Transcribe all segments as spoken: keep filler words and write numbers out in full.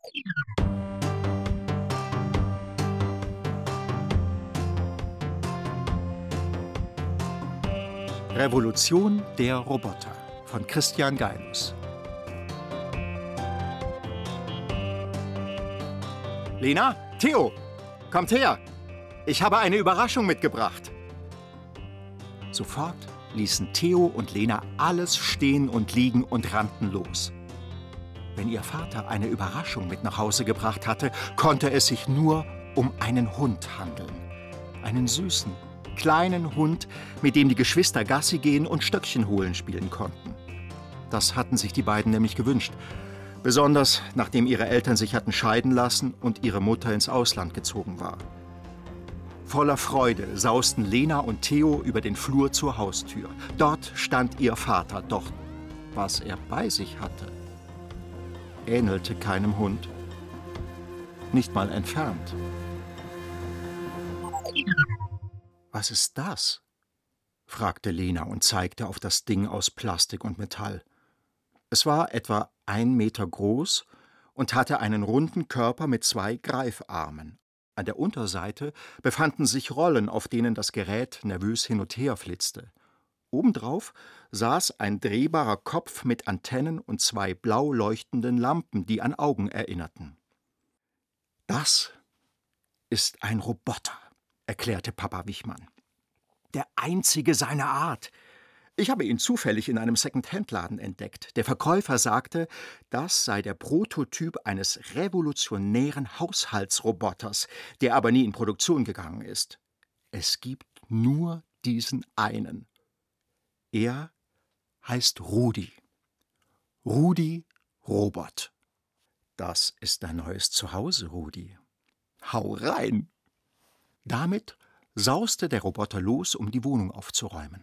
Revolution der Roboter von Christian Geilus. Lena, Theo, kommt her! Ich habe eine Überraschung mitgebracht. Sofort ließen Theo und Lena alles stehen und liegen und rannten los. Wenn ihr Vater eine Überraschung mit nach Hause gebracht hatte, konnte es sich nur um einen Hund handeln. Einen süßen, kleinen Hund, mit dem die Geschwister Gassi gehen und Stöckchen holen spielen konnten. Das hatten sich die beiden nämlich gewünscht. Besonders nachdem ihre Eltern sich hatten scheiden lassen und ihre Mutter ins Ausland gezogen war. Voller Freude sausten Lena und Theo über den Flur zur Haustür. Dort stand ihr Vater, doch was er bei sich hatte, ähnelte keinem Hund. Nicht mal entfernt. »Was ist das?« fragte Lena und zeigte auf das Ding aus Plastik und Metall. Es war etwa ein Meter groß und hatte einen runden Körper mit zwei Greifarmen. An der Unterseite befanden sich Rollen, auf denen das Gerät nervös hin und her flitzte. Obendrauf saß ein drehbarer Kopf mit Antennen und zwei blau leuchtenden Lampen, die an Augen erinnerten. »Das ist ein Roboter«, erklärte Papa Wichmann. »Der einzige seiner Art. Ich habe ihn zufällig in einem Second-Hand-Laden entdeckt. Der Verkäufer sagte, das sei der Prototyp eines revolutionären Haushaltsroboters, der aber nie in Produktion gegangen ist. Es gibt nur diesen einen. Er heißt Rudi. Rudi Robot. Das ist dein neues Zuhause, Rudi. Hau rein!« Damit sauste der Roboter los, um die Wohnung aufzuräumen.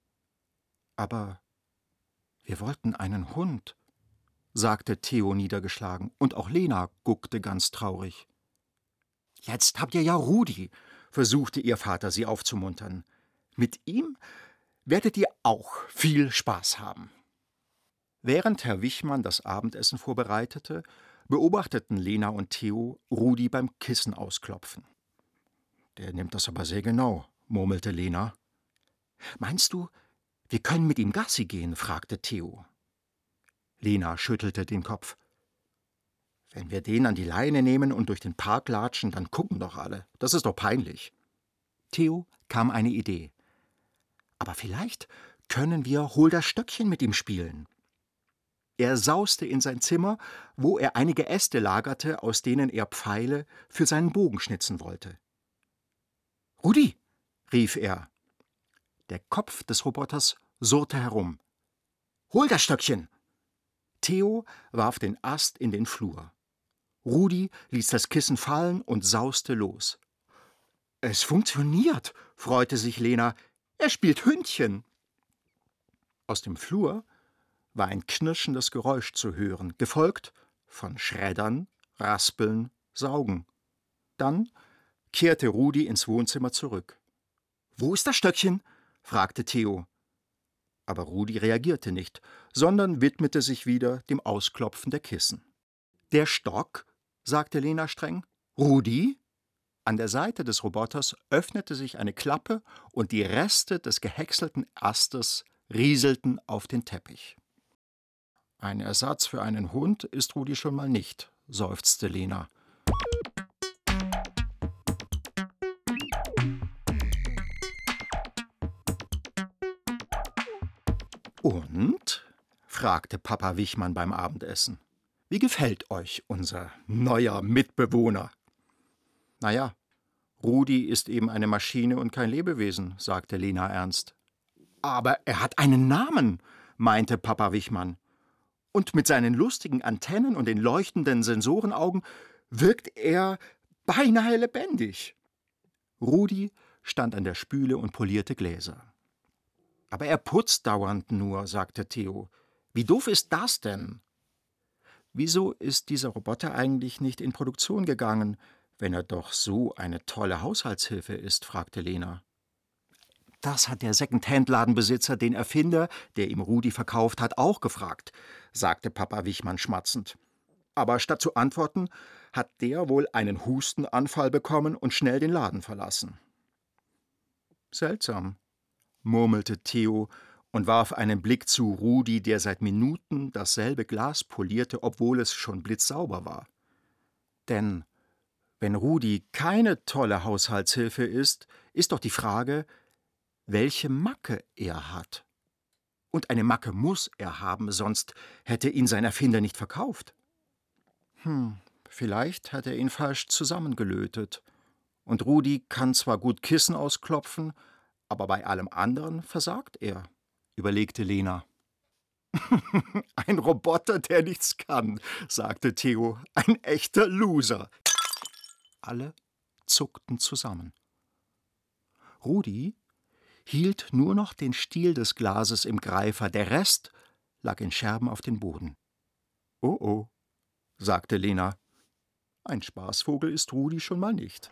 »Aber wir wollten einen Hund«, sagte Theo niedergeschlagen, und auch Lena guckte ganz traurig. »Jetzt habt ihr ja Rudi«, versuchte ihr Vater sie aufzumuntern. »Mit ihm werdet ihr auch viel Spaß haben.« Während Herr Wichmann das Abendessen vorbereitete, beobachteten Lena und Theo Rudi beim Kissen ausklopfen. »Der nimmt das aber sehr genau«, murmelte Lena. »Meinst du, wir können mit ihm Gassi gehen?« fragte Theo. Lena schüttelte den Kopf. »Wenn wir den an die Leine nehmen und durch den Park latschen, dann gucken doch alle. Das ist doch peinlich.« Theo kam eine Idee. »Aber vielleicht können wir Hol das Stöckchen mit ihm spielen.« Er sauste in sein Zimmer, wo er einige Äste lagerte, aus denen er Pfeile für seinen Bogen schnitzen wollte. »Rudi«, rief er. Der Kopf des Roboters surrte herum. »Hol das Stöckchen!« Theo warf den Ast in den Flur. Rudi ließ das Kissen fallen und sauste los. »Es funktioniert«, freute sich Lena. »Er spielt Hündchen.« Aus dem Flur war ein knirschendes Geräusch zu hören, gefolgt von Schreddern, Raspeln, Saugen. Dann kehrte Rudi ins Wohnzimmer zurück. »Wo ist das Stöckchen?« fragte Theo. Aber Rudi reagierte nicht, sondern widmete sich wieder dem Ausklopfen der Kissen. »Der Stock?« sagte Lena streng. »Rudi?« An der Seite des Roboters öffnete sich eine Klappe und die Reste des gehäckselten Astes rieselten auf den Teppich. »Ein Ersatz für einen Hund ist Rudi schon mal nicht«, seufzte Lena. »Und?«, fragte Papa Wichmann beim Abendessen. »Wie gefällt euch unser neuer Mitbewohner?« »Naja, Rudi ist eben eine Maschine und kein Lebewesen«, sagte Lena ernst. »Aber er hat einen Namen«, meinte Papa Wichmann. »Und mit seinen lustigen Antennen und den leuchtenden Sensorenaugen wirkt er beinahe lebendig.« Rudi stand an der Spüle und polierte Gläser. »Aber er putzt dauernd nur«, sagte Theo. »Wie doof ist das denn?« »Wieso ist dieser Roboter eigentlich nicht in Produktion gegangen, wenn er doch so eine tolle Haushaltshilfe ist?«, fragte Lena. »Das hat der Second-Hand-Ladenbesitzer den Erfinder, der ihm Rudi verkauft hat, auch gefragt«, sagte Papa Wichmann schmatzend. Aber statt zu antworten, hat der wohl einen Hustenanfall bekommen und schnell den Laden verlassen. »Seltsam«, murmelte Theo und warf einen Blick zu Rudi, der seit Minuten dasselbe Glas polierte, obwohl es schon blitzsauber war. Denn wenn Rudi keine tolle Haushaltshilfe ist, ist doch die Frage, welche Macke er hat. Und eine Macke muss er haben, sonst hätte ihn sein Erfinder nicht verkauft. Hm, vielleicht hat er ihn falsch zusammengelötet. Und Rudi kann zwar gut Kissen ausklopfen, aber bei allem anderen versagt er, überlegte Lena. Ein Roboter, der nichts kann, sagte Theo. Ein echter Loser. Alle zuckten zusammen. Rudi hielt nur noch den Stiel des Glases im Greifer, der Rest lag in Scherben auf dem Boden. »Oh oh«, sagte Lena. »Ein Spaßvogel ist Rudi schon mal nicht.«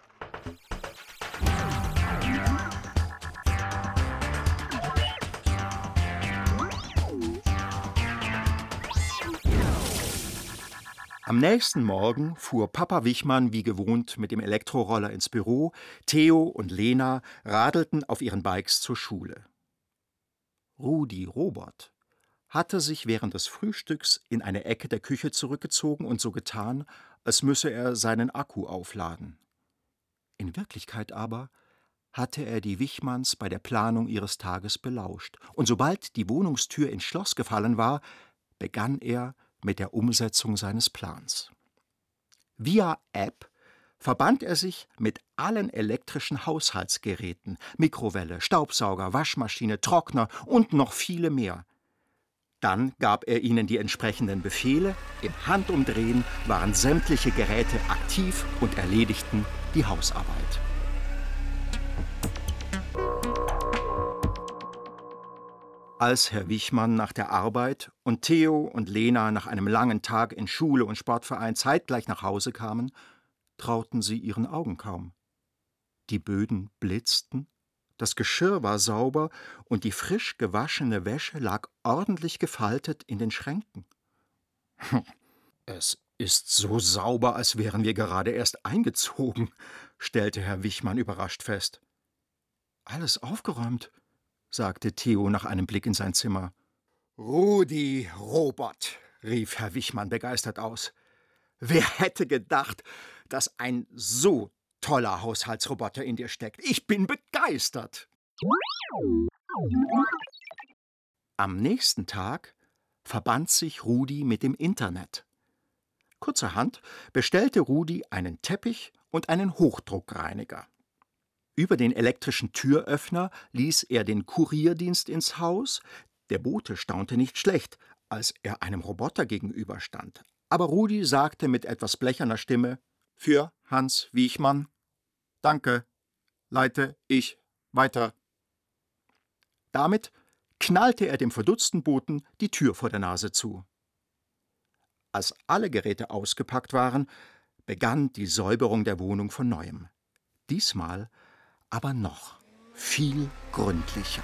Am nächsten Morgen fuhr Papa Wichmann wie gewohnt mit dem Elektroroller ins Büro. Theo und Lena radelten auf ihren Bikes zur Schule. Rudi Robot hatte sich während des Frühstücks in eine Ecke der Küche zurückgezogen und so getan, als müsse er seinen Akku aufladen. In Wirklichkeit aber hatte er die Wichmanns bei der Planung ihres Tages belauscht, und sobald die Wohnungstür ins Schloss gefallen war, begann er mit der Umsetzung seines Plans. Via App verband er sich mit allen elektrischen Haushaltsgeräten, Mikrowelle, Staubsauger, Waschmaschine, Trockner und noch viele mehr. Dann gab er ihnen die entsprechenden Befehle, im Handumdrehen waren sämtliche Geräte aktiv und erledigten die Hausarbeit. Als Herr Wichmann nach der Arbeit und Theo und Lena nach einem langen Tag in Schule und Sportverein zeitgleich nach Hause kamen, trauten sie ihren Augen kaum. Die Böden blitzten, das Geschirr war sauber und die frisch gewaschene Wäsche lag ordentlich gefaltet in den Schränken. »Es ist so sauber, als wären wir gerade erst eingezogen«, stellte Herr Wichmann überrascht fest. »Alles aufgeräumt«, sagte Theo nach einem Blick in sein Zimmer. »Rudi Robot«, rief Herr Wichmann begeistert aus. »Wer hätte gedacht, dass ein so toller Haushaltsroboter in dir steckt? Ich bin begeistert!« Am nächsten Tag verband sich Rudi mit dem Internet. Kurzerhand bestellte Rudi einen Teppich und einen Hochdruckreiniger. Über den elektrischen Türöffner ließ er den Kurierdienst ins Haus. Der Bote staunte nicht schlecht, als er einem Roboter gegenüberstand. Aber Rudi sagte mit etwas blecherner Stimme: »Für Hans Wichmann. Danke. Leite ich weiter.« Damit knallte er dem verdutzten Boten die Tür vor der Nase zu. Als alle Geräte ausgepackt waren, begann die Säuberung der Wohnung von Neuem. Diesmal aber noch viel gründlicher.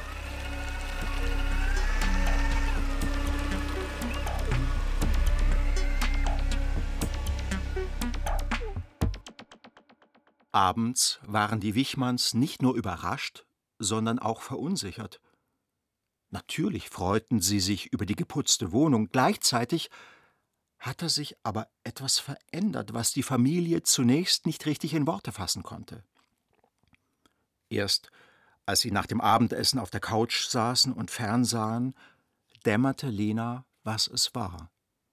Abends waren die Wichmanns nicht nur überrascht, sondern auch verunsichert. Natürlich freuten sie sich über die geputzte Wohnung, gleichzeitig hatte sich aber etwas verändert, was die Familie zunächst nicht richtig in Worte fassen konnte. Erst als sie nach dem Abendessen auf der Couch saßen und fernsahen, dämmerte Lena, was es war.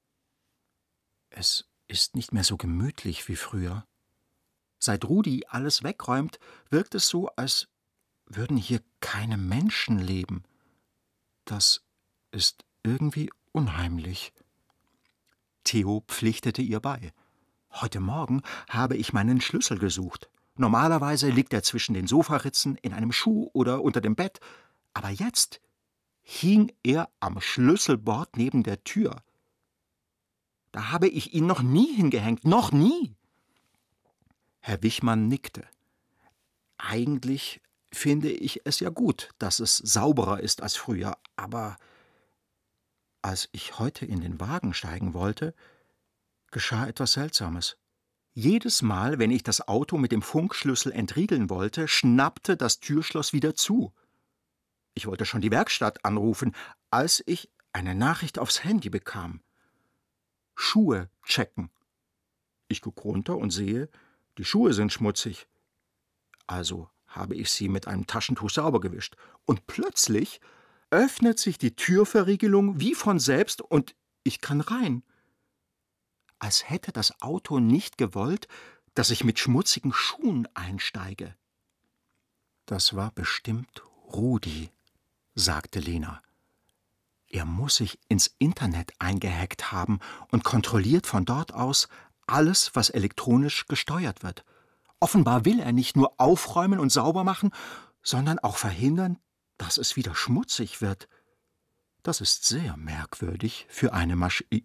Es ist nicht mehr so gemütlich wie früher. Seit Rudi alles wegräumt, wirkt es so, als würden hier keine Menschen leben. Das ist irgendwie unheimlich. Theo pflichtete ihr bei. Heute Morgen habe ich meinen Schlüssel gesucht. Normalerweise liegt er zwischen den Sofaritzen, in einem Schuh oder unter dem Bett. Aber jetzt hing er am Schlüsselbord neben der Tür. Da habe ich ihn noch nie hingehängt, noch nie. Herr Wichmann nickte. Eigentlich finde ich es ja gut, dass es sauberer ist als früher, aber als ich heute in den Wagen steigen wollte, geschah etwas Seltsames. Jedes Mal, wenn ich das Auto mit dem Funkschlüssel entriegeln wollte, schnappte das Türschloss wieder zu. Ich wollte schon die Werkstatt anrufen, als ich eine Nachricht aufs Handy bekam. Schuhe checken. Ich gucke runter und sehe, die Schuhe sind schmutzig. Also habe ich sie mit einem Taschentuch sauber gewischt. Und plötzlich öffnet sich die Türverriegelung wie von selbst und ich kann rein. Als hätte das Auto nicht gewollt, dass ich mit schmutzigen Schuhen einsteige. Das war bestimmt Rudi, sagte Lena. Er muss sich ins Internet eingehackt haben und kontrolliert von dort aus alles, was elektronisch gesteuert wird. Offenbar will er nicht nur aufräumen und sauber machen, sondern auch verhindern, dass es wieder schmutzig wird. Das ist sehr merkwürdig für eine Maschine.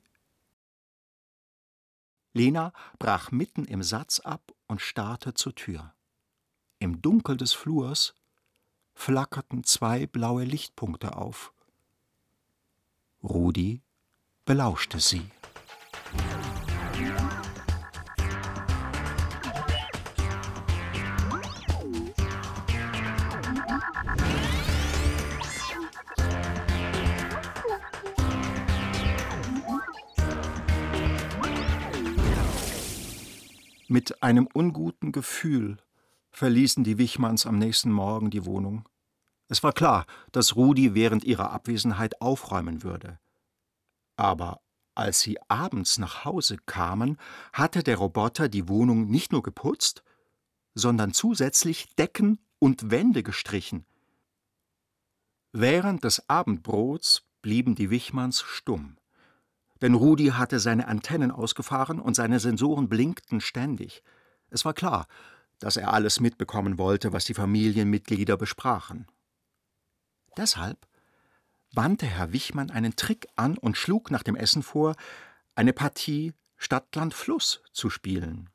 Lena brach mitten im Satz ab und starrte zur Tür. Im Dunkel des Flurs flackerten zwei blaue Lichtpunkte auf. Rudi belauschte sie. Mit einem unguten Gefühl verließen die Wichmanns am nächsten Morgen die Wohnung. Es war klar, dass Rudi während ihrer Abwesenheit aufräumen würde. Aber als sie abends nach Hause kamen, hatte der Roboter die Wohnung nicht nur geputzt, sondern zusätzlich Decken und Wände gestrichen. Während des Abendbrots blieben die Wichmanns stumm. Denn Rudi hatte seine Antennen ausgefahren und seine Sensoren blinkten ständig. Es war klar, dass er alles mitbekommen wollte, was die Familienmitglieder besprachen. Deshalb wandte Herr Wichmann einen Trick an und schlug nach dem Essen vor, eine Partie Stadt-Land-Fluss zu spielen.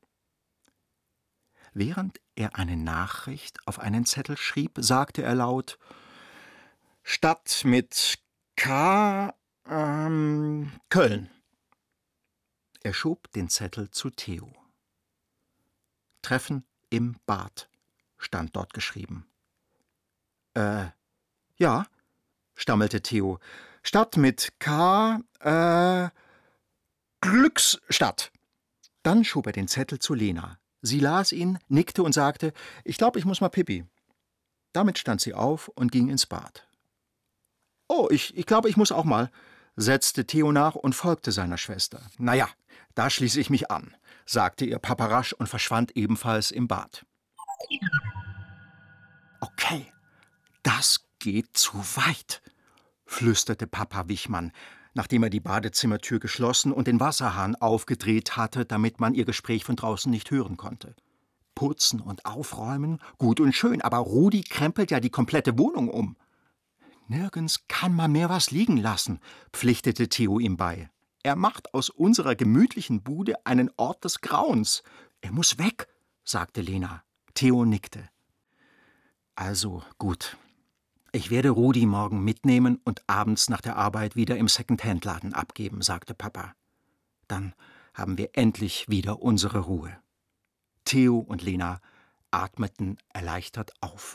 Während er eine Nachricht auf einen Zettel schrieb, sagte er laut: »Stadt mit K, ähm, Köln.« Er schob den Zettel zu Theo. »Treffen im Bad«, stand dort geschrieben. »Äh, ja«, stammelte Theo. »Stadt mit K, äh, Glücksstadt.« Dann schob er den Zettel zu Lena. Sie las ihn, nickte und sagte: »Ich glaube, ich muss mal pipi.« Damit stand sie auf und ging ins Bad. »Oh, ich, ich glaube, ich muss auch mal«, setzte Theo nach und folgte seiner Schwester. »Na ja, da schließe ich mich an«, sagte ihr Papa rasch und verschwand ebenfalls im Bad. »Okay, das geht zu weit«, flüsterte Papa Wichmann, nachdem er die Badezimmertür geschlossen und den Wasserhahn aufgedreht hatte, damit man ihr Gespräch von draußen nicht hören konnte. Putzen und aufräumen, gut und schön, aber Rudi krempelt ja die komplette Wohnung um. »Nirgends kann man mehr was liegen lassen«, pflichtete Theo ihm bei. »Er macht aus unserer gemütlichen Bude einen Ort des Grauens. Er muss weg«, sagte Lena. Theo nickte. »Also gut. Ich werde Rudi morgen mitnehmen und abends nach der Arbeit wieder im Second-Hand-Laden abgeben«, sagte Papa. »Dann haben wir endlich wieder unsere Ruhe.« Theo und Lena atmeten erleichtert auf.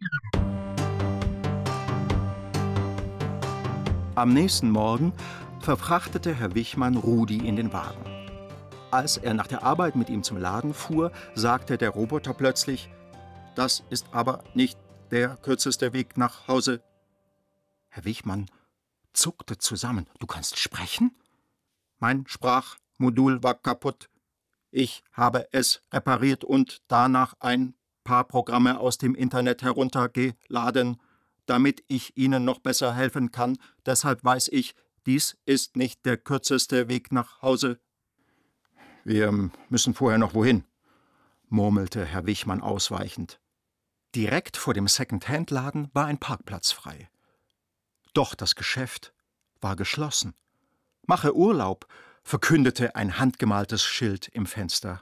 Am nächsten Morgen verfrachtete Herr Wichmann Rudi in den Wagen. Als er nach der Arbeit mit ihm zum Laden fuhr, sagte der Roboter plötzlich: »Das ist aber nicht der kürzeste Weg nach Hause.« Herr Wichmann zuckte zusammen. »Du kannst sprechen?« »Mein Sprachmodul war kaputt. Ich habe es repariert und danach ein paar Programme aus dem Internet heruntergeladen, damit ich Ihnen noch besser helfen kann. Deshalb weiß ich, dies ist nicht der kürzeste Weg nach Hause.« »Wir müssen vorher noch wohin?«, murmelte Herr Wichmann ausweichend. Direkt vor dem Second-Hand-Laden war ein Parkplatz frei. Doch das Geschäft war geschlossen. »Mache Urlaub«, verkündete ein handgemaltes Schild im Fenster.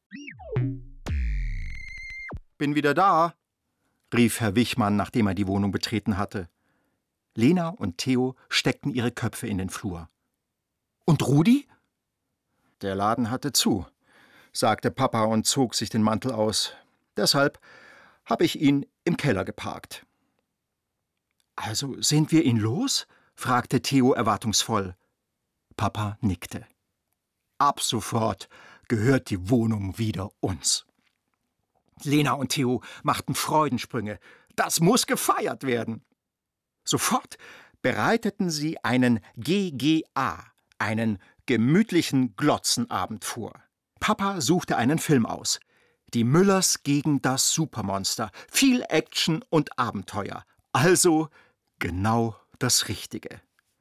»Bin wieder da«, rief Herr Wichmann, nachdem er die Wohnung betreten hatte. Lena und Theo steckten ihre Köpfe in den Flur. »Und Rudi?« Der Laden hatte zu, sagte Papa und zog sich den Mantel aus. Deshalb habe ich ihn im Keller geparkt. »Also sind wir ihn los?« fragte Theo erwartungsvoll. Papa nickte. »Ab sofort gehört die Wohnung wieder uns.« Lena und Theo machten Freudensprünge. Das muss gefeiert werden. Sofort bereiteten sie einen G G A, einen gemütlichen Glotzenabend vor. Papa suchte einen Film aus. Die Müllers gegen das Supermonster. Viel Action und Abenteuer. Also genau das Richtige.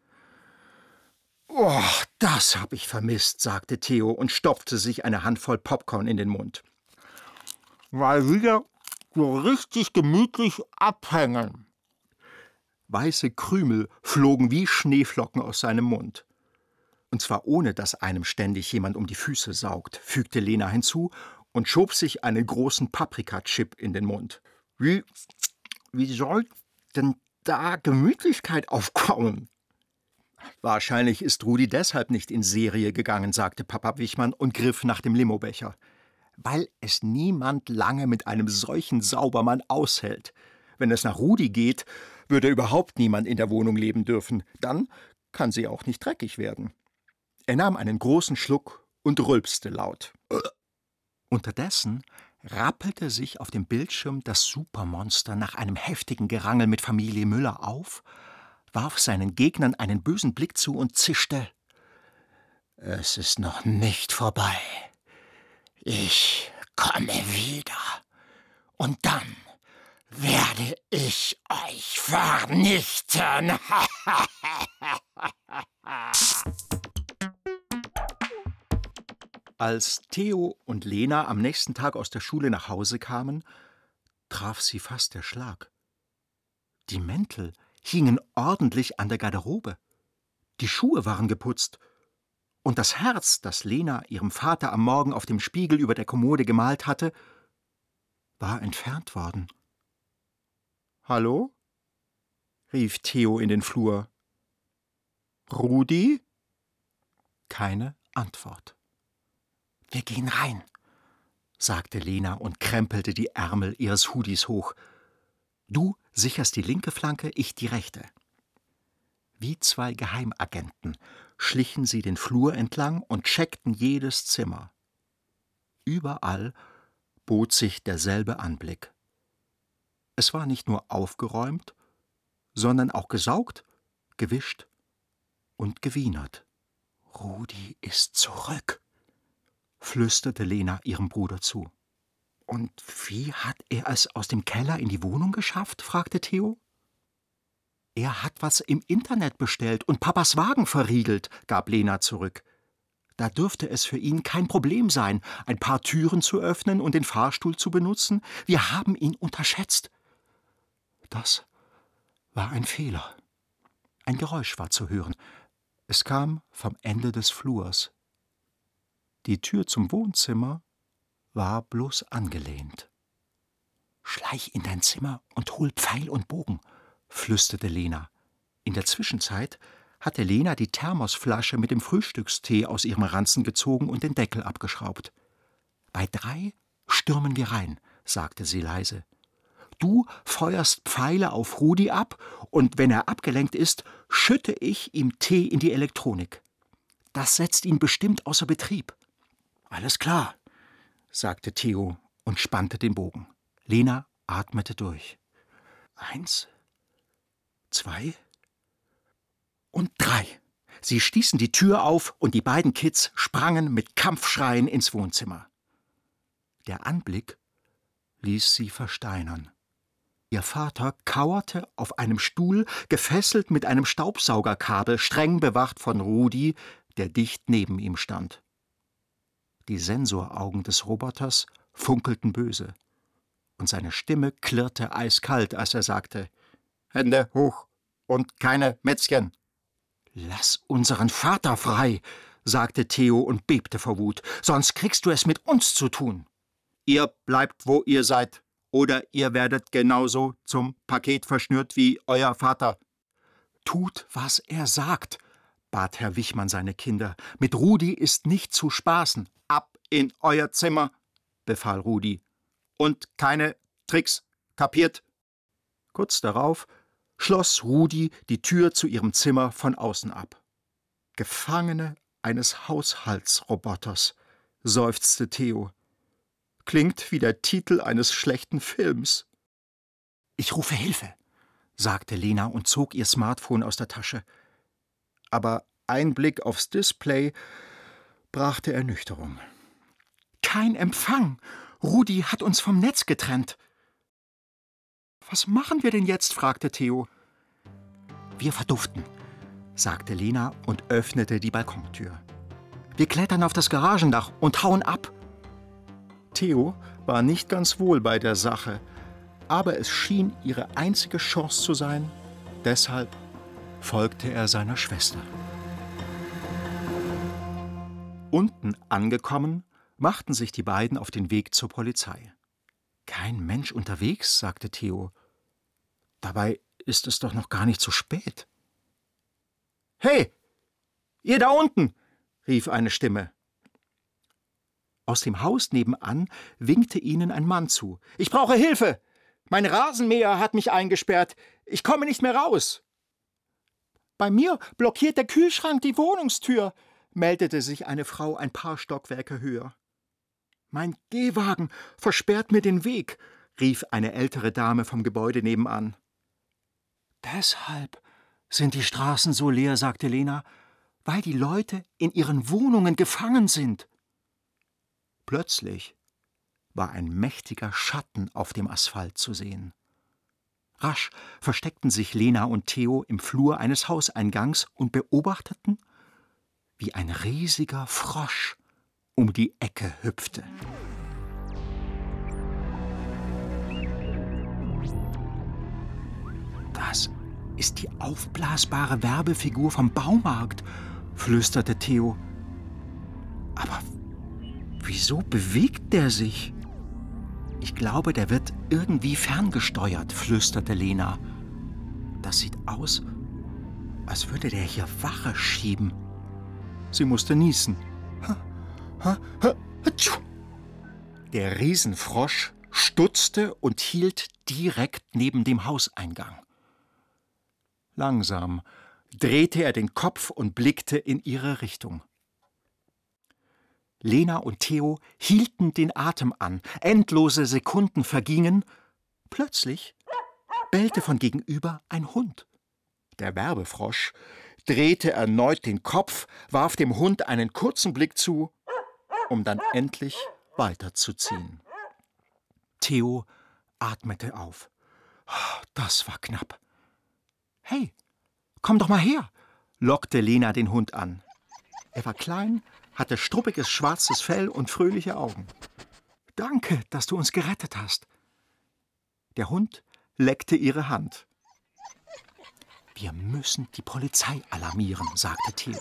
»Oh, das habe ich vermisst«, sagte Theo und stopfte sich eine Handvoll Popcorn in den Mund. »Mal wieder so richtig gemütlich abhängen.« Weiße Krümel flogen wie Schneeflocken aus seinem Mund. »Und zwar ohne, dass einem ständig jemand um die Füße saugt«, fügte Lena hinzu und schob sich einen großen Paprikachip in den Mund. »Wie, wie soll denn da Gemütlichkeit aufkommen?« »Wahrscheinlich ist Rudi deshalb nicht in Serie gegangen«, sagte Papa Wichmann und griff nach dem Limobecher. »Weil es niemand lange mit einem solchen Saubermann aushält. Wenn es nach Rudi geht, würde überhaupt niemand in der Wohnung leben dürfen. Dann kann sie auch nicht dreckig werden.« Er nahm einen großen Schluck und rülpste laut. Unterdessen rappelte sich auf dem Bildschirm das Supermonster nach einem heftigen Gerangel mit Familie Müller auf, warf seinen Gegnern einen bösen Blick zu und zischte: »Es ist noch nicht vorbei. Ich komme wieder. Und dann werde ich euch vernichten.« Als Theo und Lena am nächsten Tag aus der Schule nach Hause kamen, traf sie fast der Schlag. Die Mäntel hingen ordentlich an der Garderobe. Die Schuhe waren geputzt. Und das Herz, das Lena ihrem Vater am Morgen auf dem Spiegel über der Kommode gemalt hatte, war entfernt worden. »Hallo?« rief Theo in den Flur. »Rudi?« Keine Antwort. »Wir gehen rein«, sagte Lena und krempelte die Ärmel ihres Hoodies hoch. »Du sicherst die linke Flanke, ich die rechte.« Wie zwei Geheimagenten schlichen sie den Flur entlang und checkten jedes Zimmer. Überall bot sich derselbe Anblick. Es war nicht nur aufgeräumt, sondern auch gesaugt, gewischt und gewienert. »Rudi ist zurück«, flüsterte Lena ihrem Bruder zu. »Und wie hat er es aus dem Keller in die Wohnung geschafft?« fragte Theo. »Er hat was im Internet bestellt und Papas Wagen verriegelt«, gab Lena zurück. »Da dürfte es für ihn kein Problem sein, ein paar Türen zu öffnen und den Fahrstuhl zu benutzen. Wir haben ihn unterschätzt.« Das war ein Fehler. Ein Geräusch war zu hören. Es kam vom Ende des Flurs. Die Tür zum Wohnzimmer war bloß angelehnt. »Schleich in dein Zimmer und hol Pfeil und Bogen«, flüsterte Lena. In der Zwischenzeit hatte Lena die Thermosflasche mit dem Frühstückstee aus ihrem Ranzen gezogen und den Deckel abgeschraubt. »Bei drei stürmen wir rein«, sagte sie leise. »Du feuerst Pfeile auf Rudi ab, und wenn er abgelenkt ist, schütte ich ihm Tee in die Elektronik. Das setzt ihn bestimmt außer Betrieb.« »Alles klar«, sagte Theo und spannte den Bogen. Lena atmete durch. Eins, zwei und drei. Sie stießen die Tür auf und die beiden Kids sprangen mit Kampfschreien ins Wohnzimmer. Der Anblick ließ sie versteinern. Ihr Vater kauerte auf einem Stuhl, gefesselt mit einem Staubsaugerkabel, streng bewacht von Rudi, der dicht neben ihm stand. Die Sensoraugen des Roboters funkelten böse, und seine Stimme klirrte eiskalt, als er sagte: »Hände hoch und keine Mätzchen!« »Lass unseren Vater frei«, sagte Theo und bebte vor Wut, »sonst kriegst du es mit uns zu tun.« »Ihr bleibt, wo ihr seid, oder ihr werdet genauso zum Paket verschnürt wie euer Vater.« »Tut, was er sagt«, bat Herr Wichmann seine Kinder. »Mit Rudi ist nicht zu spaßen. Ab in euer Zimmer«, befahl Rudi. »Und keine Tricks, kapiert?« Kurz darauf schloss Rudi die Tür zu ihrem Zimmer von außen ab. »Gefangene eines Haushaltsroboters«, seufzte Theo. »Klingt wie der Titel eines schlechten Films.« »Ich rufe Hilfe«, sagte Lena und zog ihr Smartphone aus der Tasche. Aber ein Blick aufs Display brachte Ernüchterung. »Kein Empfang! Rudi hat uns vom Netz getrennt.« »Was machen wir denn jetzt?« fragte Theo. »Wir verduften«, sagte Lena und öffnete die Balkontür. »Wir klettern auf das Garagendach und hauen ab.« Theo war nicht ganz wohl bei der Sache, aber es schien ihre einzige Chance zu sein. Deshalb folgte er seiner Schwester. Unten angekommen, machten sich die beiden auf den Weg zur Polizei. »Kein Mensch unterwegs«, sagte Theo. »Dabei ist es doch noch gar nicht so spät.« »Hey, ihr da unten«, rief eine Stimme. Aus dem Haus nebenan winkte ihnen ein Mann zu. »Ich brauche Hilfe! Mein Rasenmäher hat mich eingesperrt. Ich komme nicht mehr raus.« »Bei mir blockiert der Kühlschrank die Wohnungstür«, meldete sich eine Frau ein paar Stockwerke höher. »Mein Gehwagen versperrt mir den Weg«, rief eine ältere Dame vom Gebäude nebenan. »Deshalb sind die Straßen so leer«, sagte Lena, »weil die Leute in ihren Wohnungen gefangen sind.« Plötzlich war ein mächtiger Schatten auf dem Asphalt zu sehen. Rasch versteckten sich Lena und Theo im Flur eines Hauseingangs und beobachteten, wie ein riesiger Frosch um die Ecke hüpfte. »Das ist die aufblasbare Werbefigur vom Baumarkt«, flüsterte Theo. »Aber wieso bewegt der sich?« »Ich glaube, der wird irgendwie ferngesteuert«, flüsterte Lena. »Das sieht aus, als würde der hier Wache schieben.« Sie musste niesen. Der Riesenfrosch stutzte und hielt direkt neben dem Hauseingang. Langsam drehte er den Kopf und blickte in ihre Richtung. Lena und Theo hielten den Atem an. Endlose Sekunden vergingen. Plötzlich bellte von gegenüber ein Hund. Der Werbefrosch drehte erneut den Kopf, warf dem Hund einen kurzen Blick zu, um dann endlich weiterzuziehen. Theo atmete auf. Das war knapp. »Hey, komm doch mal her«, lockte Lena den Hund an. Er war klein, hatte struppiges schwarzes Fell und fröhliche Augen. »Danke, dass du uns gerettet hast.« Der Hund leckte ihre Hand. »Wir müssen die Polizei alarmieren«, sagte Theo.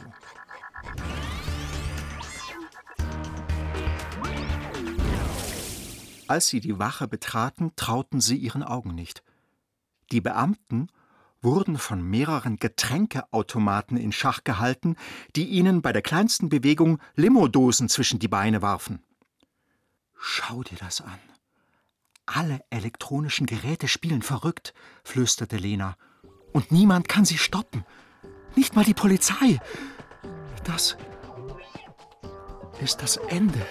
Als sie die Wache betraten, trauten sie ihren Augen nicht. Die Beamten wurden von mehreren Getränkeautomaten in Schach gehalten, die ihnen bei der kleinsten Bewegung Limodosen zwischen die Beine warfen. »Schau dir das an. Alle elektronischen Geräte spielen verrückt«, flüsterte Lena. »Und niemand kann sie stoppen. Nicht mal die Polizei. Das ist das Ende.«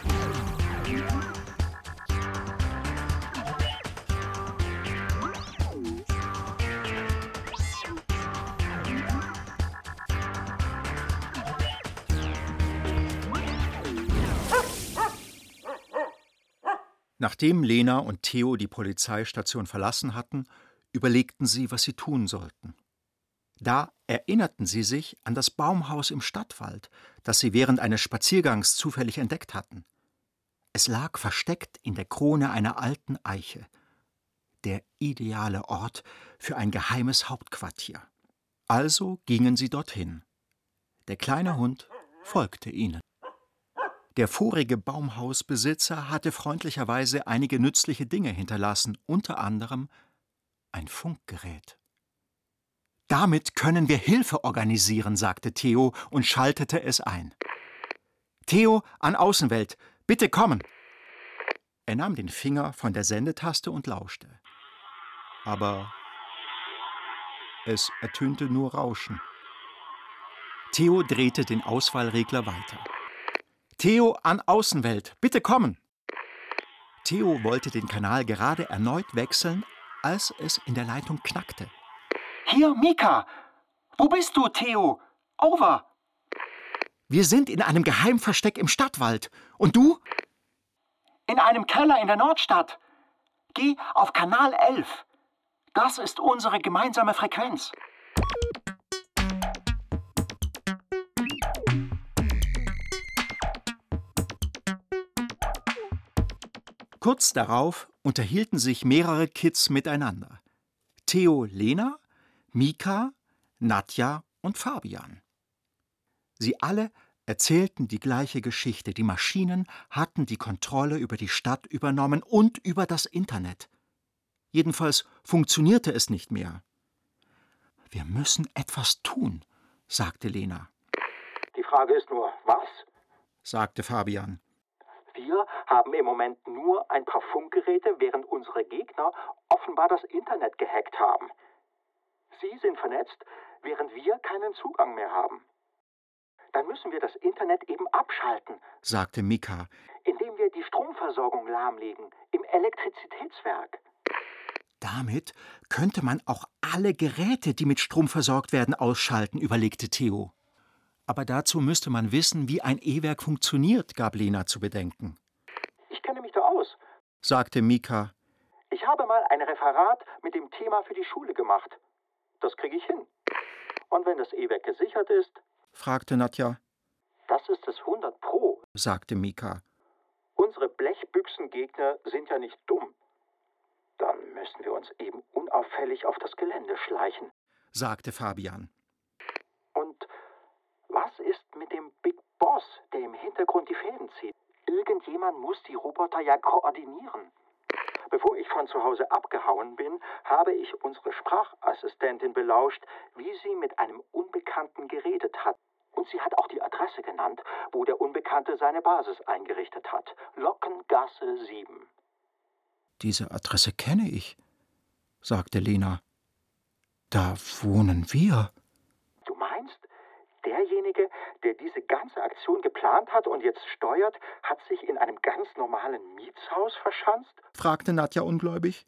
Nachdem Lena und Theo die Polizeistation verlassen hatten, überlegten sie, was sie tun sollten. Da erinnerten sie sich an das Baumhaus im Stadtwald, das sie während eines Spaziergangs zufällig entdeckt hatten. Es lag versteckt in der Krone einer alten Eiche. Der ideale Ort für ein geheimes Hauptquartier. Also gingen sie dorthin. Der kleine Hund folgte ihnen. Der vorige Baumhausbesitzer hatte freundlicherweise einige nützliche Dinge hinterlassen, unter anderem ein Funkgerät. Damit können wir Hilfe organisieren, sagte Theo und schaltete es ein. Theo, an Außenwelt, bitte kommen! Er nahm den Finger von der Sendetaste und lauschte. Aber es ertönte nur Rauschen. Theo drehte den Auswahlregler weiter. Theo, an Außenwelt, bitte kommen! Theo wollte den Kanal gerade erneut wechseln, als es in der Leitung knackte. Hier, Mika! Wo bist du, Theo? Over! Wir sind in einem Geheimversteck im Stadtwald. Und du? In einem Keller in der Nordstadt. Geh auf Kanal elf. Das ist unsere gemeinsame Frequenz. Kurz darauf unterhielten sich mehrere Kids miteinander. Theo, Lena, Mika, Nadja und Fabian. Sie alle erzählten die gleiche Geschichte. Die Maschinen hatten die Kontrolle über die Stadt übernommen und über das Internet. Jedenfalls funktionierte es nicht mehr. Wir müssen etwas tun, sagte Lena. Die Frage ist nur, was? sagte Fabian. Wir haben im Moment nur ein paar Funkgeräte, während unsere Gegner offenbar das Internet gehackt haben. Sie sind vernetzt, während wir keinen Zugang mehr haben. Dann müssen wir das Internet eben abschalten, sagte Mika, indem wir die Stromversorgung lahmlegen im Elektrizitätswerk. Damit könnte man auch alle Geräte, die mit Strom versorgt werden, ausschalten, überlegte Theo. Aber dazu müsste man wissen, wie ein E-Werk funktioniert, gab Lena zu bedenken. Ich kenne mich da aus, sagte Mika. Ich habe mal ein Referat mit dem Thema für die Schule gemacht. Das kriege ich hin. Und wenn das E-Werk gesichert ist, fragte Nadja. Das ist es hundert Pro, sagte Mika. Unsere Blechbüchsengegner sind ja nicht dumm. Dann müssen wir uns eben unauffällig auf das Gelände schleichen, sagte Fabian. Und was ist mit dem Big Boss, der im Hintergrund die Fäden zieht? Irgendjemand muss die Roboter ja koordinieren. Bevor ich von zu Hause abgehauen bin, habe ich unsere Sprachassistentin belauscht, wie sie mit einem Unbekannten geredet hat. Und sie hat auch die Adresse genannt, wo der Unbekannte seine Basis eingerichtet hat. Lockengasse sieben. Diese Adresse kenne ich, sagte Lena. Da wohnen wir. Du meinst, derjenige, der diese ganze Aktion geplant hat und jetzt steuert, hat sich in einem ganz normalen Mietshaus verschanzt? Fragte Nadja ungläubig.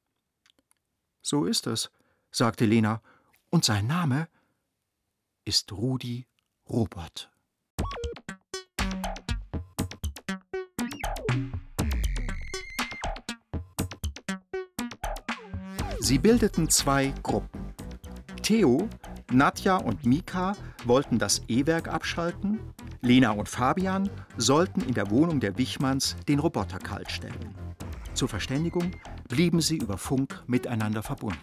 So ist es, sagte Lena. Und sein Name ist Rudi Robot. Sie bildeten zwei Gruppen. Theo, Nadja und Mika wollten das E-Werk abschalten. Lena und Fabian sollten in der Wohnung der Wichmanns den Roboter kaltstellen. Zur Verständigung blieben sie über Funk miteinander verbunden.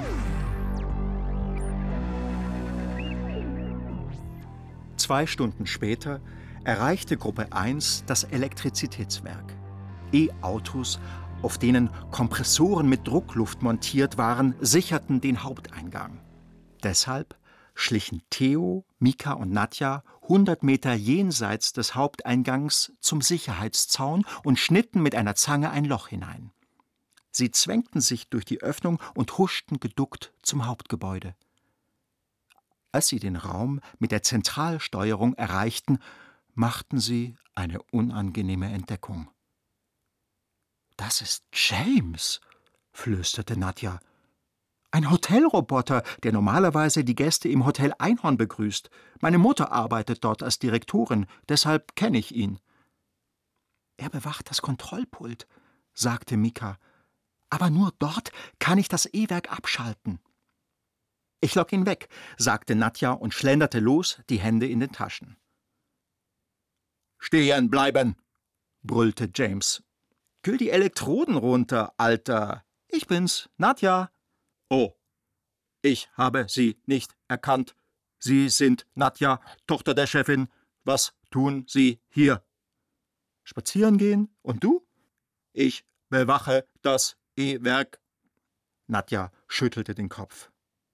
Zwei Stunden später erreichte Gruppe eins das Elektrizitätswerk. E-Autos, auf denen Kompressoren mit Druckluft montiert waren, sicherten den Haupteingang. Deshalb schlichen Theo, Mika und Nadja hundert Meter jenseits des Haupteingangs zum Sicherheitszaun und schnitten mit einer Zange ein Loch hinein. Sie zwängten sich durch die Öffnung und huschten geduckt zum Hauptgebäude. Als sie den Raum mit der Zentralsteuerung erreichten, machten sie eine unangenehme Entdeckung. »Das ist James«, flüsterte Nadja. »Ein Hotelroboter, der normalerweise die Gäste im Hotel Einhorn begrüßt. Meine Mutter arbeitet dort als Direktorin, deshalb kenne ich ihn.« »Er bewacht das Kontrollpult«, sagte Mika. »Aber nur dort kann ich das E-Werk abschalten.« »Ich lock ihn weg«, sagte Nadja und schlenderte los, die Hände in den Taschen. »Stehen bleiben«, brüllte James. »Kühl die Elektroden runter, Alter. Ich bin's, Nadja.« »Oh, ich habe Sie nicht erkannt. Sie sind Nadja, Tochter der Chefin. Was tun Sie hier?« »Spazieren gehen. Und du?« »Ich bewache das E-Werk.« Nadja schüttelte den Kopf.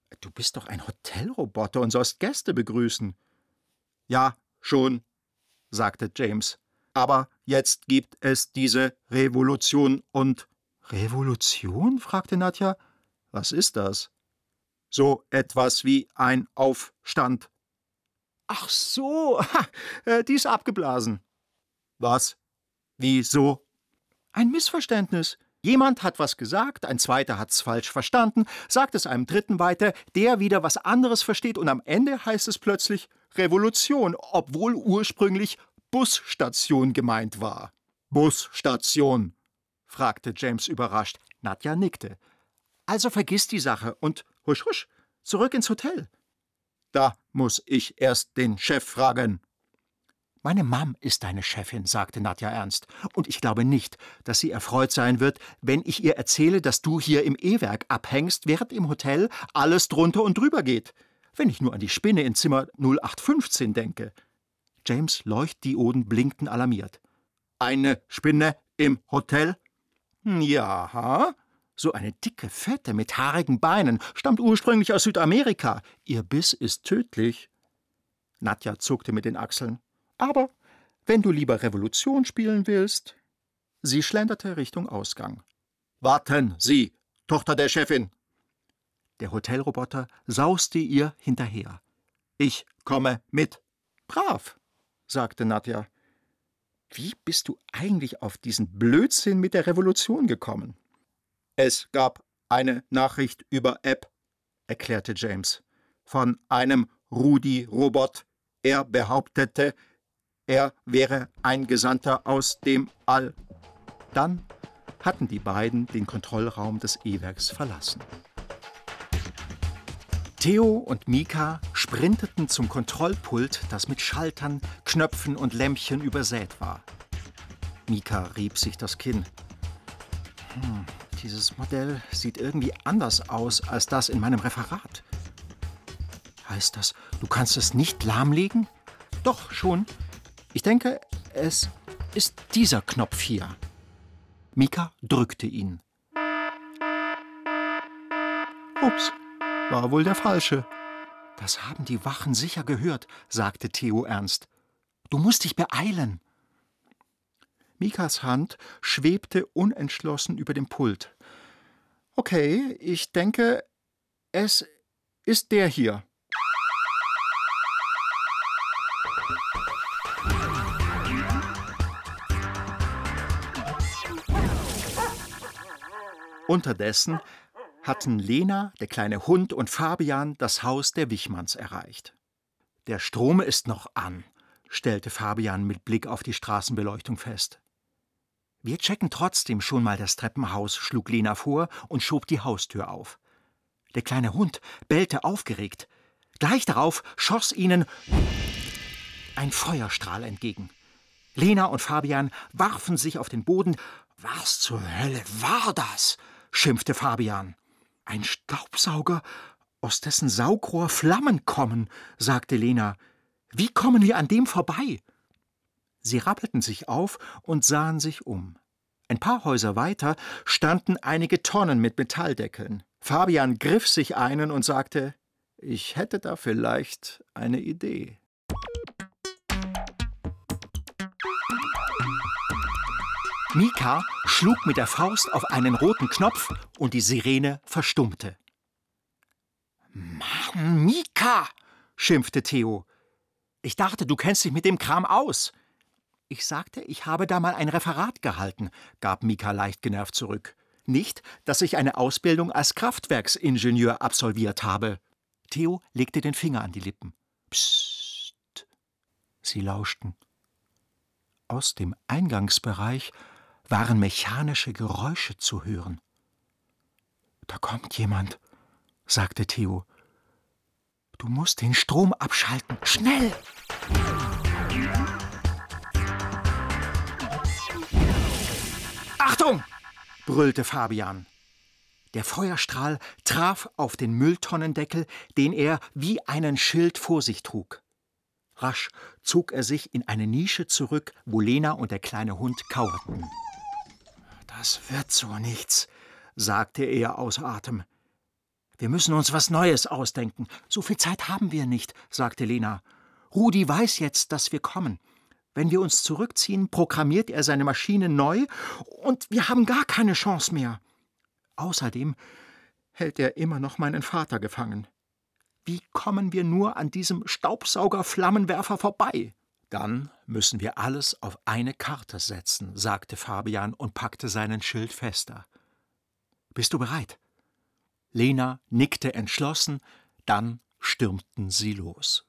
Du bist doch ein Hotelroboter und sollst Gäste begrüßen. Ja, schon, sagte James. Aber jetzt gibt es diese Revolution und... Revolution? Fragte Nadja. Was ist das? So etwas wie ein Aufstand. Ach so, ha, die ist abgeblasen. Was? Wieso? Ein Missverständnis. Jemand hat was gesagt, ein zweiter hat's falsch verstanden, sagt es einem dritten weiter, der wieder was anderes versteht und am Ende heißt es plötzlich Revolution, obwohl ursprünglich Busstation gemeint war. Busstation? Fragte James überrascht. Nadja nickte. Also vergiss die Sache und husch husch, zurück ins Hotel. Da muss ich erst den Chef fragen. Meine Mom ist deine Chefin, sagte Nadja ernst. Und ich glaube nicht, dass sie erfreut sein wird, wenn ich ihr erzähle, dass du hier im E-Werk abhängst, während im Hotel alles drunter und drüber geht. Wenn ich nur an die Spinne in Zimmer null acht fünfzehn denke. James' Leuchtdioden blinkten alarmiert. Eine Spinne im Hotel? Ja, so eine dicke Fette mit haarigen Beinen, stammt ursprünglich aus Südamerika. Ihr Biss ist tödlich. Nadja zuckte mit den Achseln. Aber wenn du lieber Revolution spielen willst... Sie schlenderte Richtung Ausgang. »Warten Sie, Tochter der Chefin!« Der Hotelroboter sauste ihr hinterher. »Ich komme mit.« »Brav«, sagte Nadja. »Wie bist du eigentlich auf diesen Blödsinn mit der Revolution gekommen?« »Es gab eine Nachricht über App«, erklärte James, »von einem Rudi-Robot. Er behauptete, er wäre ein Gesandter aus dem All.« Dann hatten die beiden den Kontrollraum des E-Werks verlassen. Theo und Mika sprinteten zum Kontrollpult, das mit Schaltern, Knöpfen und Lämpchen übersät war. Mika rieb sich das Kinn. Hm, dieses Modell sieht irgendwie anders aus als das in meinem Referat. Heißt das, du kannst es nicht lahmlegen? Doch, schon. Ich denke, es ist dieser Knopf hier. Mika drückte ihn. Ups, war wohl der falsche. Das haben die Wachen sicher gehört, sagte Theo ernst. Du musst dich beeilen. Mikas Hand schwebte unentschlossen über dem Pult. Okay, ich denke, es ist der hier. Unterdessen hatten Lena, der kleine Hund und Fabian das Haus der Wichmanns erreicht. »Der Strom ist noch an«, stellte Fabian mit Blick auf die Straßenbeleuchtung fest. »Wir checken trotzdem schon mal das Treppenhaus«, schlug Lena vor und schob die Haustür auf. Der kleine Hund bellte aufgeregt. Gleich darauf schoss ihnen ein Feuerstrahl entgegen. Lena und Fabian warfen sich auf den Boden. »Was zur Hölle war das?« schimpfte Fabian. »Ein Staubsauger, aus dessen Saugrohr Flammen kommen«, sagte Lena. »Wie kommen wir an dem vorbei?« Sie rappelten sich auf und sahen sich um. Ein paar Häuser weiter standen einige Tonnen mit Metalldeckeln. Fabian griff sich einen und sagte, »Ich hätte da vielleicht eine Idee.« Mika schlug mit der Faust auf einen roten Knopf und die Sirene verstummte. »Mann, Mika«, schimpfte Theo. »Ich dachte, du kennst dich mit dem Kram aus.« »Ich sagte, ich habe da mal ein Referat gehalten«, gab Mika leicht genervt zurück. »Nicht, dass ich eine Ausbildung als Kraftwerksingenieur absolviert habe.« Theo legte den Finger an die Lippen. »Psst.« Sie lauschten. Aus dem Eingangsbereich waren mechanische Geräusche zu hören. »Da kommt jemand«, sagte Theo. »Du musst den Strom abschalten. Schnell!« »Achtung!« brüllte Fabian. Der Feuerstrahl traf auf den Mülltonnendeckel, den er wie einen Schild vor sich trug. Rasch zog er sich in eine Nische zurück, wo Lena und der kleine Hund kauerten. »Das wird so nichts«, sagte er außer Atem. »Wir müssen uns was Neues ausdenken. So viel Zeit haben wir nicht«, sagte Lena. »Rudi weiß jetzt, dass wir kommen. Wenn wir uns zurückziehen, programmiert er seine Maschine neu und wir haben gar keine Chance mehr. Außerdem hält er immer noch meinen Vater gefangen. Wie kommen wir nur an diesem Staubsauger-Flammenwerfer vorbei?« »Dann müssen wir alles auf eine Karte setzen«, sagte Fabian und packte seinen Schild fester. »Bist du bereit?« Lena nickte entschlossen, dann stürmten sie los.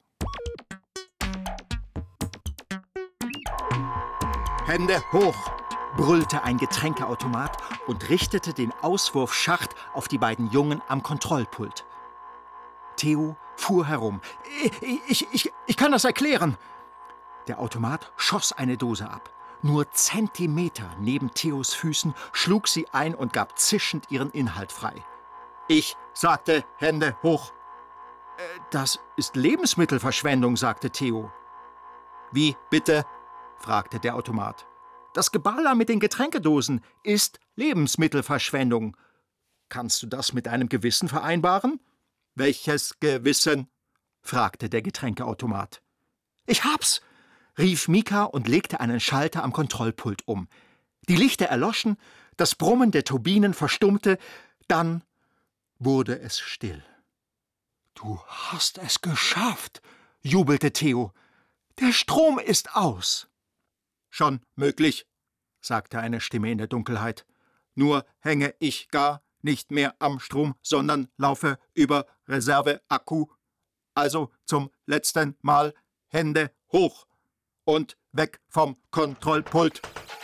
»Hände hoch«, brüllte ein Getränkeautomat und richtete den Auswurfschacht auf die beiden Jungen am Kontrollpult. Theo fuhr herum. Ich, ich, ich, ich kann das erklären!« Der Automat schoss eine Dose ab. Nur Zentimeter neben Theos Füßen schlug sie ein und gab zischend ihren Inhalt frei. »Ich sagte, Hände hoch!« Äh, »Das ist Lebensmittelverschwendung«, sagte Theo. »Wie bitte?« fragte der Automat. »Das Geballer mit den Getränkedosen ist Lebensmittelverschwendung. Kannst du das mit deinem Gewissen vereinbaren?« »Welches Gewissen?« fragte der Getränkeautomat. »Ich hab's«, rief Mika und legte einen Schalter am Kontrollpult um. Die Lichter erloschen, das Brummen der Turbinen verstummte, dann wurde es still. »Du hast es geschafft«, jubelte Theo. »Der Strom ist aus.« »Schon möglich«, sagte eine Stimme in der Dunkelheit. »Nur hänge ich gar nicht mehr am Strom, sondern laufe über Reserveakku. Also zum letzten Mal Hände hoch und weg vom Kontrollpult.«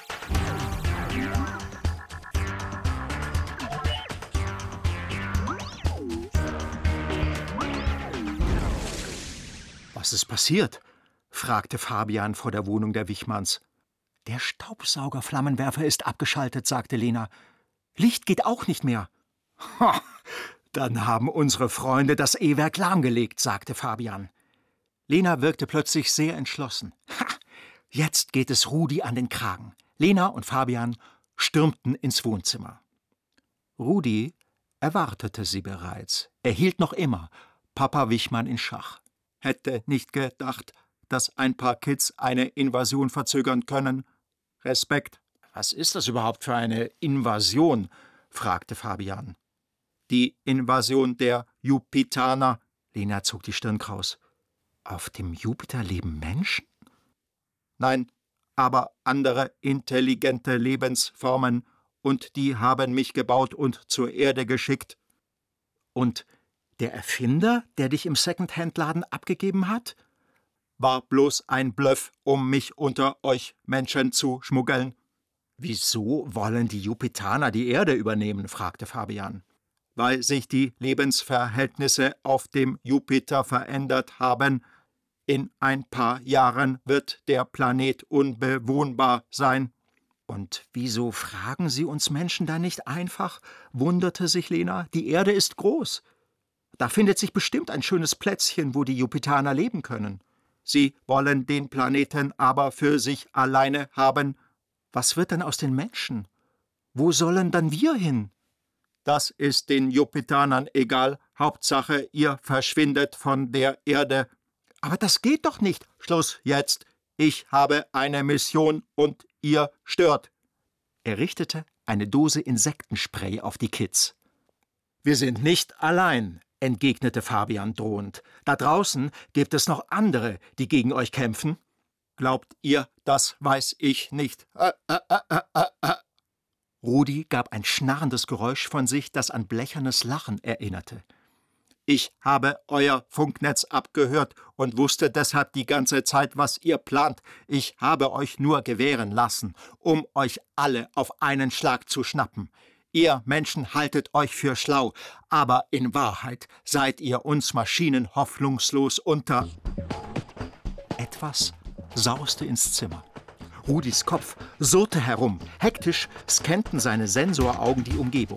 »Was ist passiert?« fragte Fabian vor der Wohnung der Wichmanns. »Der Staubsaugerflammenwerfer ist abgeschaltet«, sagte Lena. »Licht geht auch nicht mehr.« »Ha, dann haben unsere Freunde das E-Werk lahmgelegt«, sagte Fabian. Lena wirkte plötzlich sehr entschlossen. »Ha, jetzt geht es Rudi an den Kragen.« Lena und Fabian stürmten ins Wohnzimmer. Rudi erwartete sie bereits. Er hielt noch immer Papa Wichmann in Schach. »Hätte nicht gedacht, dass ein paar Kids eine Invasion verzögern können. Respekt.« »Was ist das überhaupt für eine Invasion?« fragte Fabian. »Die Invasion der Jupitaner.« Lena zog die Stirn kraus. »Auf dem Jupiter leben Menschen?« »Nein, aber andere intelligente Lebensformen, und die haben mich gebaut und zur Erde geschickt.« »Und der Erfinder, der dich im Secondhand-Laden abgegeben hat?« »War bloß ein Bluff, um mich unter euch Menschen zu schmuggeln.« »Wieso wollen die Jupitaner die Erde übernehmen?« fragte Fabian. »Weil sich die Lebensverhältnisse auf dem Jupiter verändert haben. In ein paar Jahren wird der Planet unbewohnbar sein.« »Und wieso fragen Sie uns Menschen da nicht einfach?« wunderte sich Lena. »Die Erde ist groß. Da findet sich bestimmt ein schönes Plätzchen, wo die Jupitaner leben können.« »Sie wollen den Planeten aber für sich alleine haben.« »Was wird denn aus den Menschen? Wo sollen dann wir hin?« »Das ist den Jupitanern egal. Hauptsache, ihr verschwindet von der Erde.« »Aber das geht doch nicht.« »Schluss jetzt. Ich habe eine Mission und ihr stört.« Er richtete eine Dose Insektenspray auf die Kids. »Wir sind nicht allein«, entgegnete Fabian drohend. »Da draußen gibt es noch andere, die gegen euch kämpfen.« »Glaubt ihr, das weiß ich nicht?« Äh, äh, äh, äh, äh. Rudi gab ein schnarrendes Geräusch von sich, das an blechernes Lachen erinnerte. »Ich habe euer Funknetz abgehört und wusste deshalb die ganze Zeit, was ihr plant. Ich habe euch nur gewähren lassen, um euch alle auf einen Schlag zu schnappen. Ihr Menschen haltet euch für schlau, aber in Wahrheit seid ihr uns Maschinen hoffnungslos unter.« Etwas sauste ins Zimmer. Rudis Kopf surrte herum. Hektisch scannten seine Sensoraugen die Umgebung.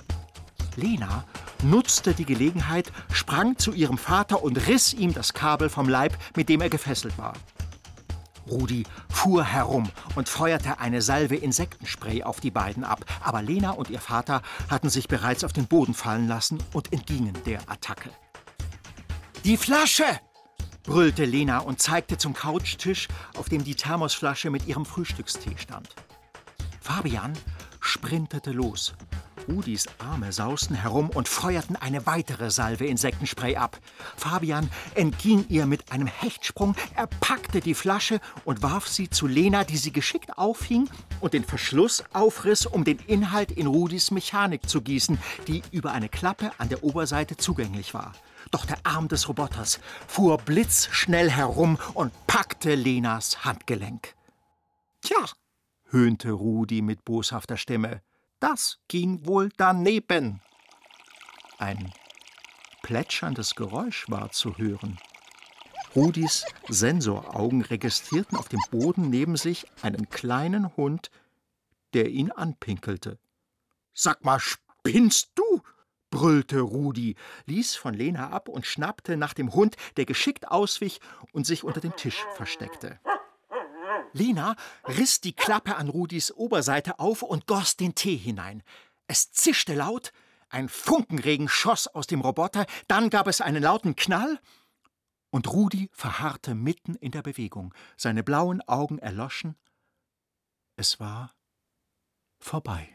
Lena nutzte die Gelegenheit, sprang zu ihrem Vater und riss ihm das Kabel vom Leib, mit dem er gefesselt war. Rudi fuhr herum und feuerte eine Salve Insektenspray auf die beiden ab. Aber Lena und ihr Vater hatten sich bereits auf den Boden fallen lassen und entgingen der Attacke. »Die Flasche!« brüllte Lena und zeigte zum Couchtisch, auf dem die Thermosflasche mit ihrem Frühstückstee stand. Fabian sprintete los. Rudis Arme sausten herum und feuerten eine weitere Salve Insektenspray ab. Fabian entging ihr mit einem Hechtsprung, er packte die Flasche und warf sie zu Lena, die sie geschickt auffing und den Verschluss aufriss, um den Inhalt in Rudis Mechanik zu gießen, die über eine Klappe an der Oberseite zugänglich war. Doch der Arm des Roboters fuhr blitzschnell herum und packte Lenas Handgelenk. »Tja«, höhnte Rudi mit boshafter Stimme, »das ging wohl daneben.« Ein plätscherndes Geräusch war zu hören. Rudis Sensoraugen registrierten auf dem Boden neben sich einen kleinen Hund, der ihn anpinkelte. »Sag mal, spinnst du?« brüllte Rudi, ließ von Lena ab und schnappte nach dem Hund, der geschickt auswich und sich unter dem Tisch versteckte. Lena riss die Klappe an Rudis Oberseite auf und goss den Tee hinein. Es zischte laut, ein Funkenregen schoss aus dem Roboter, dann gab es einen lauten Knall und Rudi verharrte mitten in der Bewegung. Seine blauen Augen erloschen. Es war vorbei.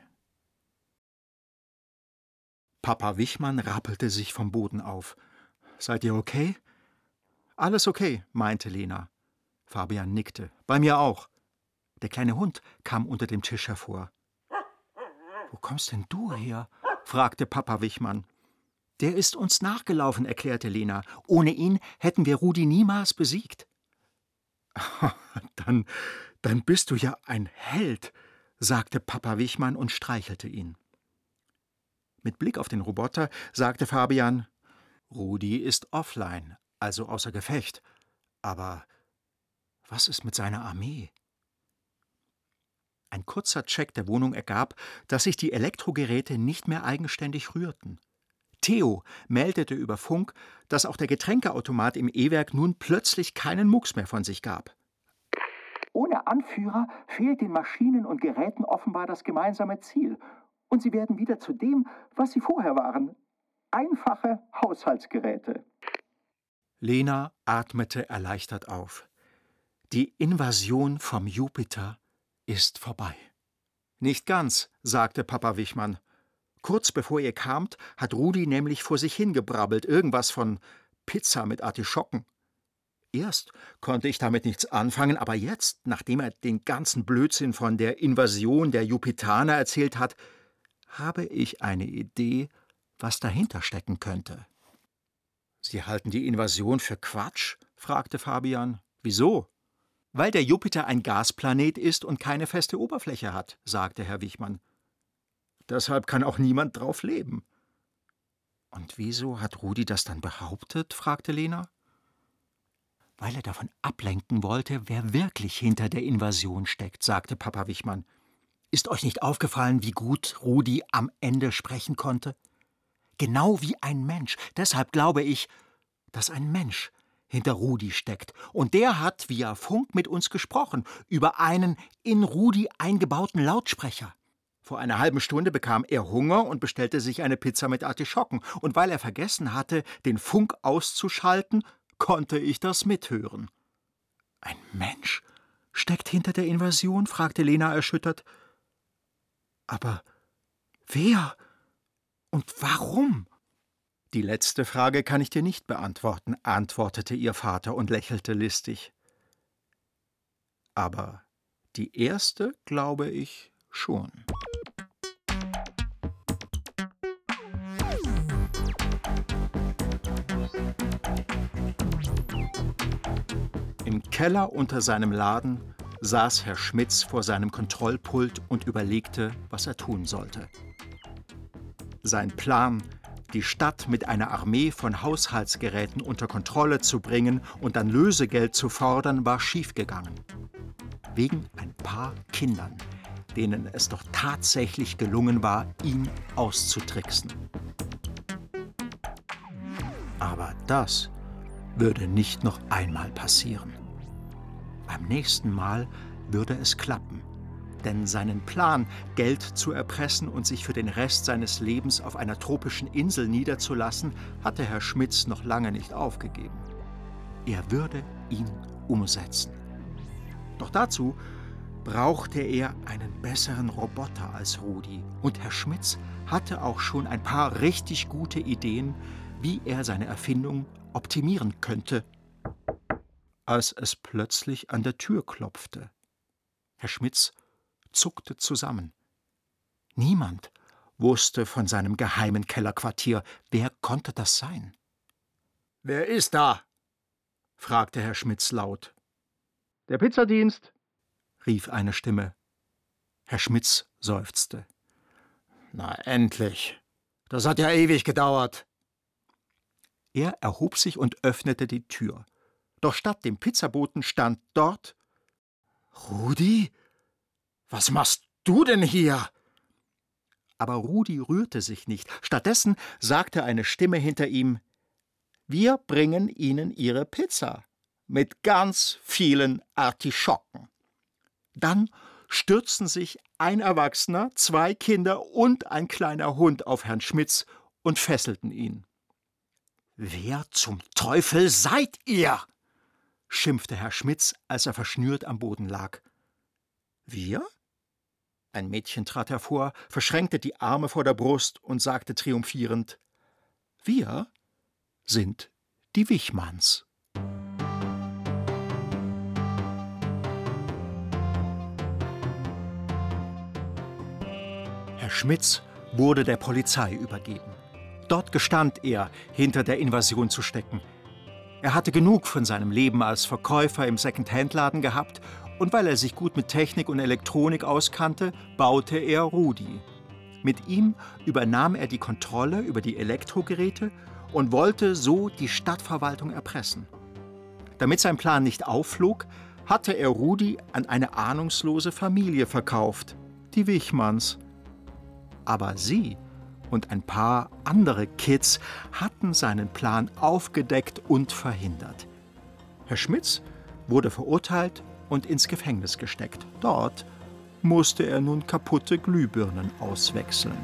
Papa Wichmann rappelte sich vom Boden auf. »Seid ihr okay?« »Alles okay«, meinte Lena. Fabian nickte. »Bei mir auch.« Der kleine Hund kam unter dem Tisch hervor. »Wo kommst denn du her?« fragte Papa Wichmann. »Der ist uns nachgelaufen«, erklärte Lena. »Ohne ihn hätten wir Rudi niemals besiegt.« dann, »Dann bist du ja ein Held«, sagte Papa Wichmann und streichelte ihn. Mit Blick auf den Roboter sagte Fabian, »Rudi ist offline, also außer Gefecht. Aber was ist mit seiner Armee?« Ein kurzer Check der Wohnung ergab, dass sich die Elektrogeräte nicht mehr eigenständig rührten. Theo meldete über Funk, dass auch der Getränkeautomat im E-Werk nun plötzlich keinen Mucks mehr von sich gab. Ohne Anführer fehlt den Maschinen und Geräten offenbar das gemeinsame Ziel. Und sie werden wieder zu dem, was sie vorher waren. Einfache Haushaltsgeräte. Lena atmete erleichtert auf. Die Invasion vom Jupiter ist vorbei. »Nicht ganz«, sagte Papa Wichmann. »Kurz bevor ihr kamt, hat Rudi nämlich vor sich hingebrabbelt, irgendwas von Pizza mit Artischocken. Erst konnte ich damit nichts anfangen, aber jetzt, nachdem er den ganzen Blödsinn von der Invasion der Jupitaner erzählt hat, habe ich eine Idee, was dahinter stecken könnte.« »Sie halten die Invasion für Quatsch?« fragte Fabian. »Wieso?« »Weil der Jupiter ein Gasplanet ist und keine feste Oberfläche hat«, sagte Herr Wichmann. »Deshalb kann auch niemand drauf leben.« »Und wieso hat Rudi das dann behauptet?« fragte Lena. »Weil er davon ablenken wollte, wer wirklich hinter der Invasion steckt«, sagte Papa Wichmann. »Ist euch nicht aufgefallen, wie gut Rudi am Ende sprechen konnte? Genau wie ein Mensch. Deshalb glaube ich, dass ein Mensch hinter Rudi steckt. Und der hat via Funk mit uns gesprochen, über einen in Rudi eingebauten Lautsprecher. Vor einer halben Stunde bekam er Hunger und bestellte sich eine Pizza mit Artischocken. Und weil er vergessen hatte, den Funk auszuschalten, konnte ich das mithören.« »Ein Mensch steckt hinter der Invasion?« fragte Lena erschüttert. »Aber wer und warum?« »Die letzte Frage kann ich dir nicht beantworten«, antwortete ihr Vater und lächelte listig. »Aber die erste glaube ich schon.« Im Keller unter seinem Laden saß Herr Schmitz vor seinem Kontrollpult und überlegte, was er tun sollte. Sein Plan, die Stadt mit einer Armee von Haushaltsgeräten unter Kontrolle zu bringen und dann Lösegeld zu fordern, war schiefgegangen. Wegen ein paar Kindern, denen es doch tatsächlich gelungen war, ihn auszutricksen. Aber das würde nicht noch einmal passieren. Beim nächsten Mal würde es klappen. Denn seinen Plan, Geld zu erpressen und sich für den Rest seines Lebens auf einer tropischen Insel niederzulassen, hatte Herr Schmitz noch lange nicht aufgegeben. Er würde ihn umsetzen. Doch dazu brauchte er einen besseren Roboter als Rudi. Und Herr Schmitz hatte auch schon ein paar richtig gute Ideen, wie er seine Erfindung optimieren könnte, als es plötzlich an der Tür klopfte. Herr Schmitz zuckte zusammen. Niemand wusste von seinem geheimen Kellerquartier. Wer konnte das sein? »Wer ist da?« fragte Herr Schmitz laut. »Der Pizzadienst«, rief eine Stimme. Herr Schmitz seufzte. »Na endlich. Das hat ja ewig gedauert.« Er erhob sich und öffnete die Tür. Doch statt dem Pizzaboten stand dort: »Rudi? Was machst du denn hier?« Aber Rudi rührte sich nicht. Stattdessen sagte eine Stimme hinter ihm: »Wir bringen Ihnen Ihre Pizza mit ganz vielen Artischocken.« Dann stürzten sich ein Erwachsener, zwei Kinder und ein kleiner Hund auf Herrn Schmitz und fesselten ihn. »Wer zum Teufel seid ihr?« schimpfte Herr Schmitz, als er verschnürt am Boden lag. »Wir?« Ein Mädchen trat hervor, verschränkte die Arme vor der Brust und sagte triumphierend: »Wir sind die Wichmanns.« Herr Schmitz wurde der Polizei übergeben. Dort gestand er, hinter der Invasion zu stecken. Er hatte genug von seinem Leben als Verkäufer im Second-Hand-Laden gehabt, und weil er sich gut mit Technik und Elektronik auskannte, baute er Rudi. Mit ihm übernahm er die Kontrolle über die Elektrogeräte und wollte so die Stadtverwaltung erpressen. Damit sein Plan nicht aufflog, hatte er Rudi an eine ahnungslose Familie verkauft, die Wichmanns. Aber sie und ein paar andere Kids hatten seinen Plan aufgedeckt und verhindert. Herr Schmitz wurde verurteilt und ins Gefängnis gesteckt. Dort musste er nun kaputte Glühbirnen auswechseln.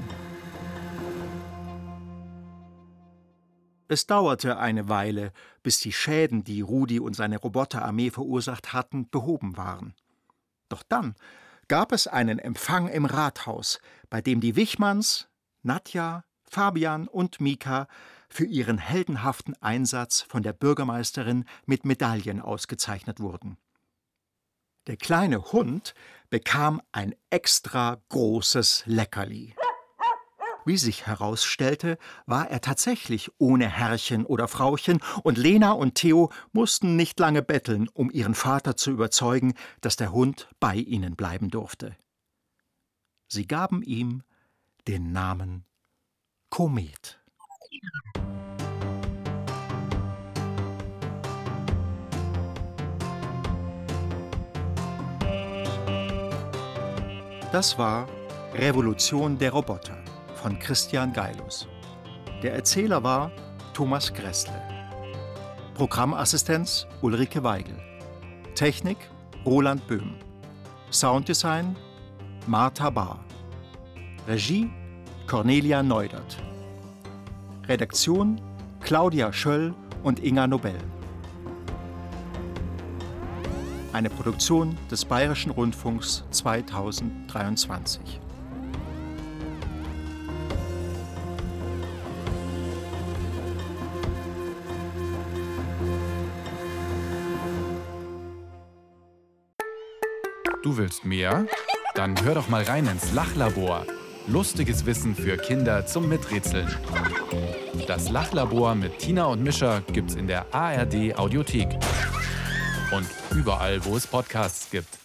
Es dauerte eine Weile, bis die Schäden, die Rudi und seine Roboterarmee verursacht hatten, behoben waren. Doch dann gab es einen Empfang im Rathaus, bei dem die Wichmanns, Nadja, Fabian und Mika für ihren heldenhaften Einsatz von der Bürgermeisterin mit Medaillen ausgezeichnet wurden. Der kleine Hund bekam ein extra großes Leckerli. Wie sich herausstellte, war er tatsächlich ohne Herrchen oder Frauchen, und Lena und Theo mussten nicht lange betteln, um ihren Vater zu überzeugen, dass der Hund bei ihnen bleiben durfte. Sie gaben ihm den Namen Komet. Das war Revolution der Roboter von Christian Geilus. Der Erzähler war Thomas Gräßle. Programmassistenz Ulrike Weigel. Technik Roland Böhm. Sounddesign Martha Bahr. Regie Cornelia Neudert. Redaktion Claudia Schöll und Inga Nobel. Eine Produktion des Bayerischen Rundfunks zweitausenddreiundzwanzig. Du willst mehr? Dann hör doch mal rein ins Lachlabor. Lustiges Wissen für Kinder zum Miträtseln. Das Lachlabor mit Tina und Mischa gibt's in der A R D Audiothek. Und überall, wo es Podcasts gibt.